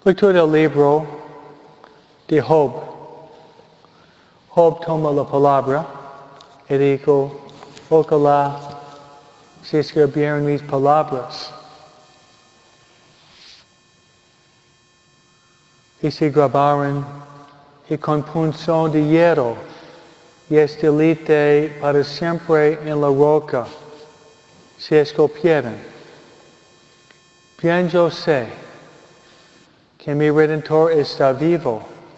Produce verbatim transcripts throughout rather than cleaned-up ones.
Lectura del libro de Job. Job toma la palabra y dijo, ojalá se escribieran mis palabras y se grabaran y con punzón de hierro y estilite para siempre en la roca se esculpieran. Bien yo sé que mi Redentor está vivo,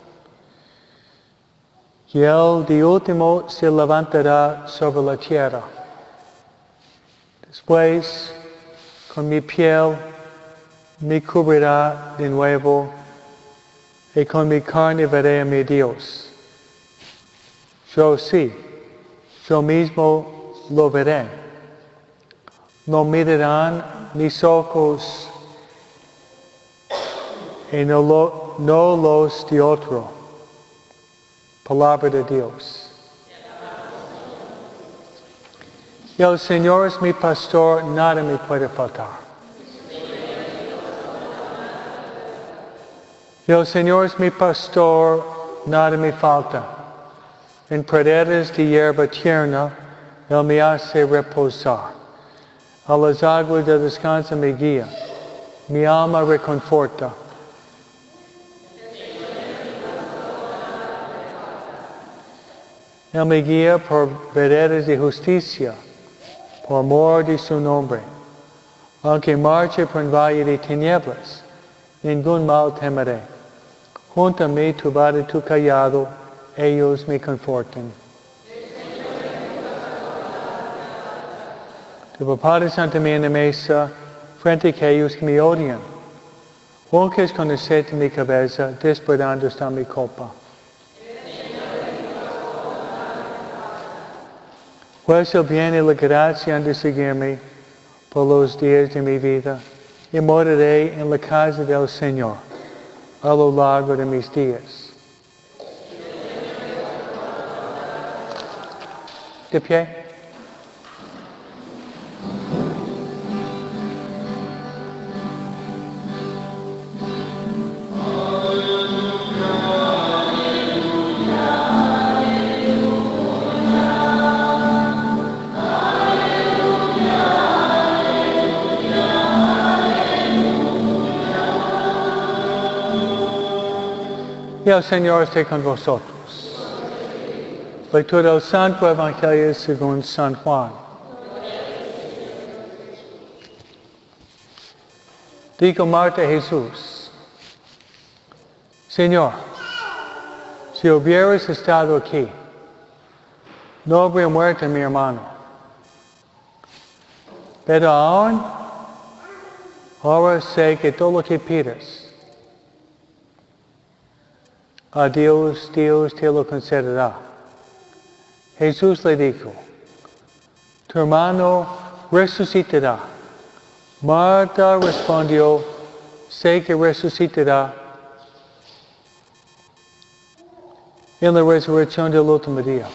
y Él de último se levantará sobre la tierra. Después, con mi piel, me cubrirá de nuevo, y con mi carne veré a mi Dios. Yo sí, yo mismo lo veré. No mirarán mis ojos y no, lo, no los de otro. Palabra de Dios. Y el Señor es mi pastor, nada me puede faltar. Y el Señor es mi pastor, nada me falta. En praderas de hierba tierna, Él me hace reposar. A las aguas de descanso me guía. Mi alma reconforta. Él me guía por veredas de justicia, por amor de su nombre. Aunque marche por un valle de tinieblas, ningún mal temeré. Junto a mí tu vara y tu callado, ellos me confortan. Tu papá santa mí en la mesa, frente a aquellos que me odian. Unges con aceite mi cabeza, desbordando está mi copa. Pues el bien y la gracia han de seguirme por los días de mi vida, y moraré en la casa del Señor a lo largo de mis días. De pie. Y el Señor esté con vosotros. Lectura del Santo Evangelio según San Juan. Dijo Marta a Jesús, Señor, si hubieras estado aquí, no habría muerto mi hermano. Pero aún, ahora sé que todo lo que pides, a Dios, Dios te lo concederá. Jesús le dijo, tu hermano resucitará. Marta respondió, sé que resucitará en la resurrección del último día.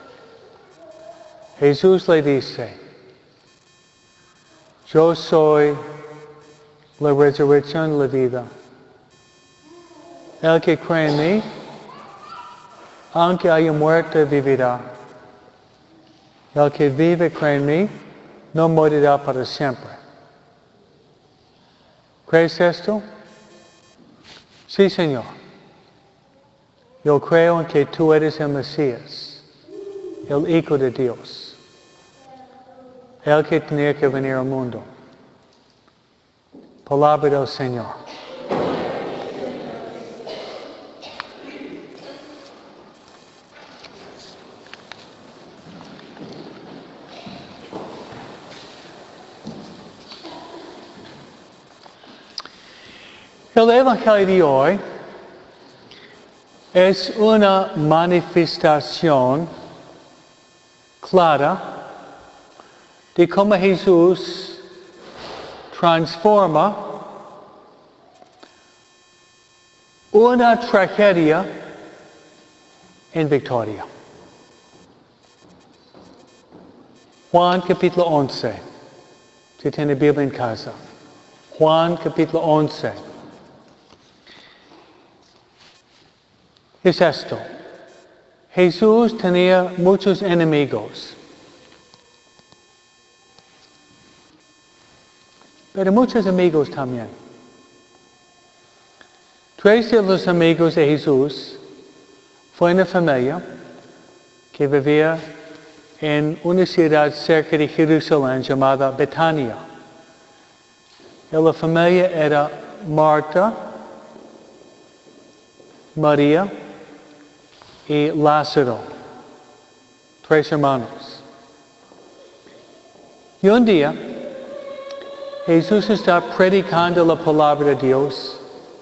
Jesús le dice, yo soy la resurrección y la vida. El que cree en mí, aunque haya muerto, vivirá. El que vive, cree en mí, no morirá para siempre. ¿Crees esto? Sí, Señor. Yo creo en que tú eres el Mesías, el Hijo de Dios, el que tenía que venir al mundo. Palabra del Señor. El Evangelio de hoy es una manifestación clara de cómo Jesús transforma una tragedia en victoria. Juan capítulo once. Si tiene Biblia en casa. Juan capítulo once. es esto. Jesús tenía muchos enemigos, pero muchos amigos también. Tres de los amigos de Jesús fue una familia que vivía en una ciudad cerca de Jerusalén llamada Betania. Y la familia era Marta, María y Lázaro, tres hermanos. Y un día, Jesús está predicando la palabra de Dios.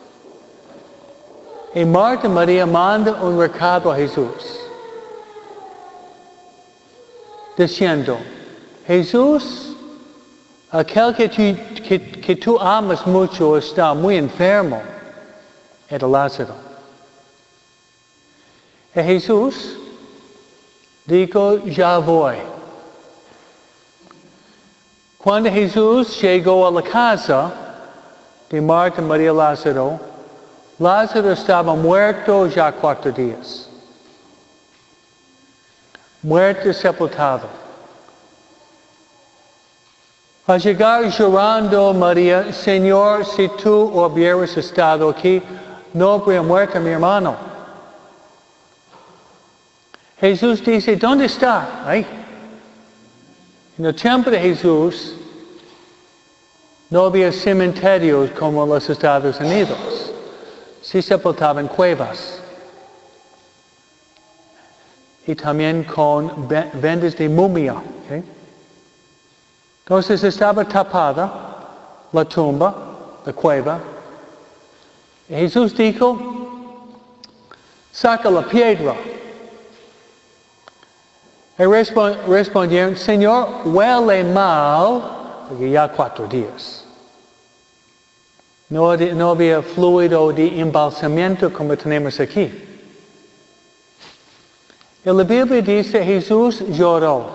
Y Marta y María mandan un recado a Jesús, diciendo, Jesús, aquel que tú, que, que tú amas mucho está muy enfermo, era Lázaro. Y Jesús dijo, ya voy. Cuando Jesús llegó a la casa de Marta, María y Lázaro, Lázaro estaba muerto ya cuatro días. Muerto y sepultado. Al llegar llorando María, Señor, si tú hubieras estado aquí, no habría muerto mi hermano. Jesús dice, ¿dónde está? Ahí. En el tiempo de Jesús no había cementerios como en los Estados Unidos. Se sepultaban en cuevas. Y también con vendas de mumia. ¿Okay? Entonces estaba tapada la tumba, la cueva. Y Jesús dijo, saca la piedra. Y respondieron, Señor, huele mal, porque ya cuatro días. No, no había fluido de embalsamiento como tenemos aquí. Y la Biblia dice, Jesús lloró.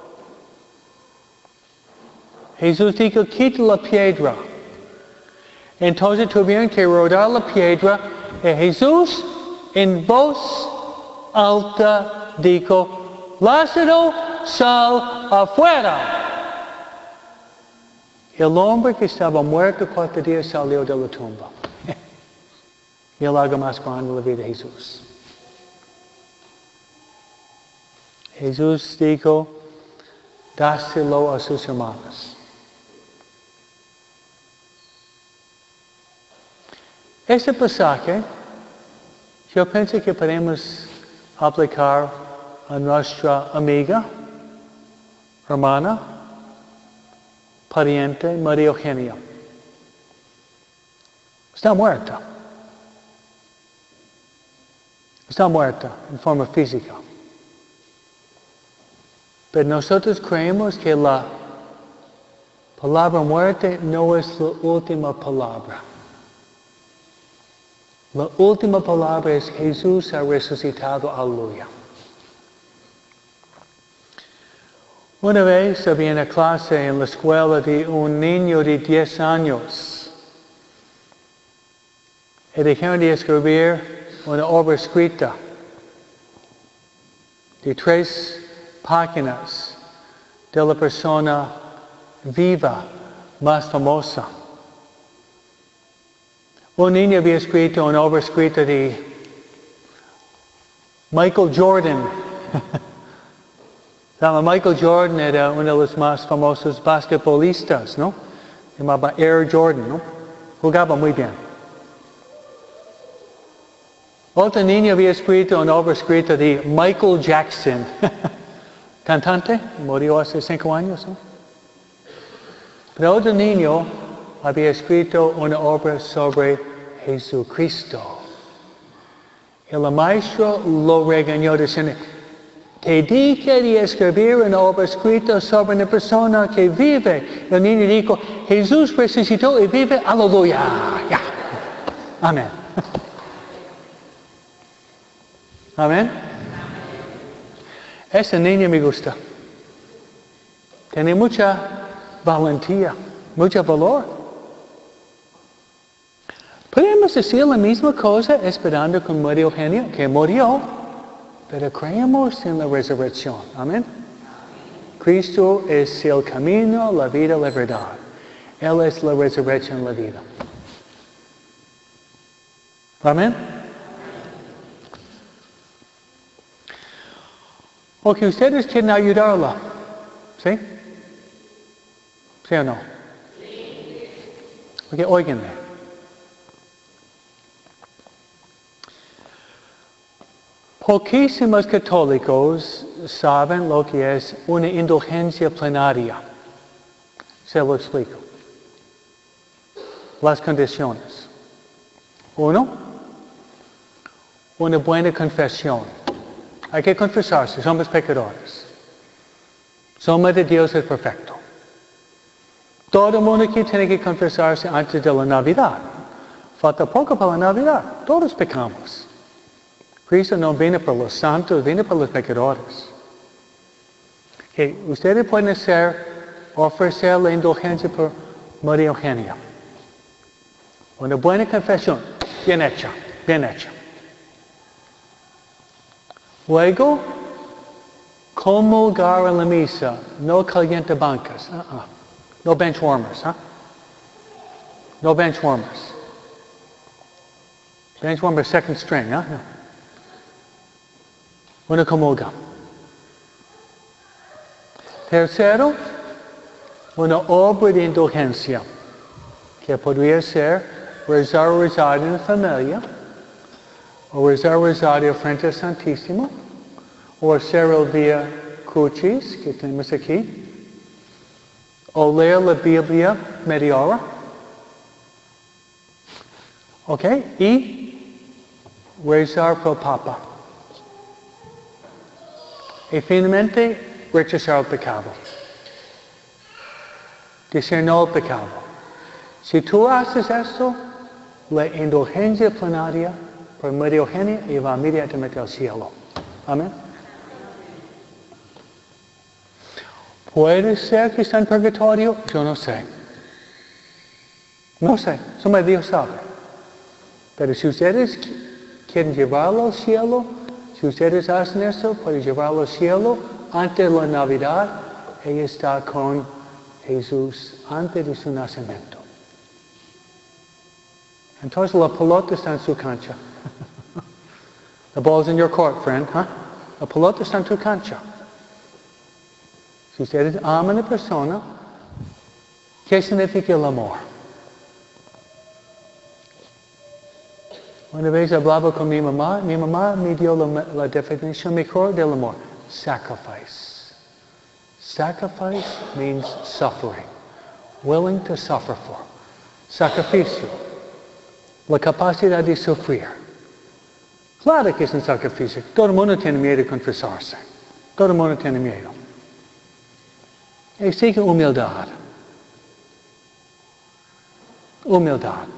Jesús dijo, quita la piedra. Entonces tuvieron que rodar la piedra y Jesús en voz alta dijo, Lázaro, sal afuera. El hombre que estaba muerto cuatro días salió de la tumba. Y el algo más grande en la vida de Jesús. Jesús dijo, dáselo a sus hermanos. Este pasaje, yo pienso que podemos aplicar a nuestra amiga, hermana, pariente, María Eugenia. Está muerta. Está muerta en forma física. Pero nosotros creemos que la palabra muerte no es la última palabra. La última palabra es Jesús ha resucitado, aleluya. Una vez había una clase en la escuela de un niño de diez años. Y dijeron de escribir una obra escrita de tres páginas de la persona viva más famosa. Un niño había escrito una obra escrita de Michael Jordan. Michael Jordan era uno de los más famosos basquetbolistas, ¿no? Se llamaba Air Jordan, ¿no? Jugaba muy bien. Otro niño había escrito una obra escrita de Michael Jackson. Cantante, murió hace cinco años, ¿no? Pero otro niño había escrito una obra sobre Jesucristo. Y el maestro lo regañó diciendo, te dije de escribir una obra escrita sobre una persona que vive. El niño dijo, Jesús resucitó y vive, aleluya. Ya. Amén. Amén. Ese niño me gusta. Tiene mucha valentía, mucho valor. Podemos decir la misma cosa esperando con María Eugenia, que murió, pero creemos en la resurrección. Amén. Cristo es el camino, la vida, la verdad. Él es la resurrección, la vida. Amén. Ok, ustedes quieren ayudarla. ¿Sí? ¿Sí o no? Sí. Ok, óiganme. Poquísimos católicos saben lo que es una indulgencia plenaria. Se lo explico. Las condiciones. Uno, una buena confesión. Hay que confesarse, somos pecadores. Somos de Dios es perfecto. Todo el mundo aquí tiene que confesarse antes de la Navidad. Falta poco para la Navidad. Todos pecamos. Cristo no vino por los santos, vino por los pecadores. Okay. Ustedes pueden hacer, ofrecer la indulgencia por María Eugenia. Una buena confesión, bien hecha, bien hecha. Luego, comulgar en la misa, no caliente bancas, uh-uh. No bench warmers, huh? No bench warmers. Bench warmers second string, huh? No. Una comulga. Tercero, una obra de indulgencia, que podría ser rezar o rosario en la familia, o rezar o rosario frente al Santísimo, o hacer el Via Crucis, que tenemos aquí, o leer la Biblia media hora. ¿Ok? Y rezar por el Papa. Y finalmente, rechazar el pecado. Decir no al pecado. Si tú haces esto, la indulgencia plenaria por María Eugenia y va inmediatamente al cielo. Amén. ¿Puede ser que está en purgatorio? Yo no sé. No sé. Solo Dios sabe. Pero si ustedes quieren llevarlo al cielo, si ustedes hacen eso, pueden llevarlo al cielo antes de la Navidad. Ella está con Jesús antes de su nacimiento. Entonces la pelota está en su cancha. The ball's in your court, friend, huh? La pelota está en tu cancha. Si ustedes aman a la persona, ¿qué significa el amor? Una vez hablaba con mi mamá, mi mamá me dio la, la definición mejor del amor. Sacrifice. Sacrifice means suffering. Willing to suffer for. Sacrificio. La capacidad de sufrir. Claro que es un sacrificio. Todo el mundo tiene miedo de confesarse. Todo el mundo tiene miedo. Exige humildad. Humildad.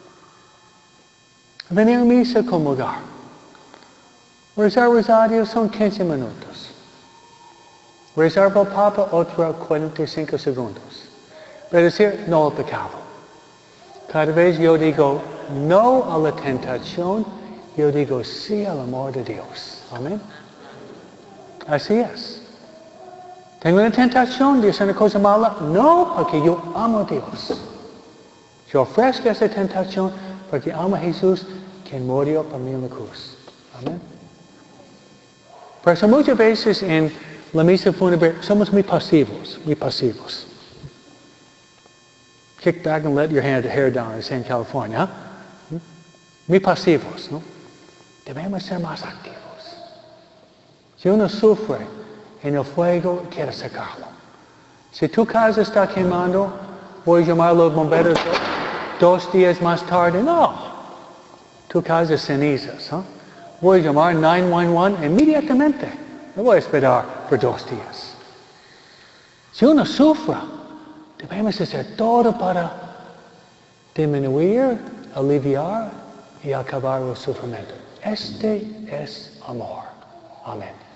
Venir a misa a comulgar. Rezar rosario son quince minutos. Rezar por el Papa, otros cuarenta y cinco segundos. Pero decir no al pecado. Cada vez yo digo no a la tentación, yo digo sí al amor de Dios. Amén. Así es. ¿Tengo una tentación de hacer una cosa mala? No, porque yo amo a Dios. Yo ofrezco esa tentación porque amo a Jesús, quien murió por mí en la cruz. Amén. Por eso muchas veces en la misa fúnebre somos muy pasivos, muy pasivos. Kick back and let your hand, hair down, as in California. Huh? Muy pasivos, ¿no? Debemos ser más activos. Si uno sufre en el fuego, quiere sacarlo. Si tu casa está quemando, voy a llamar a los bomberos dos días más tarde. No. Tu casa es cenizas. ¿eh? Voy a llamar nueve uno uno inmediatamente. No voy a esperar por dos días. Si uno sufre, debemos hacer todo para disminuir, aliviar y acabar el sufrimiento. Este es amor. Amén.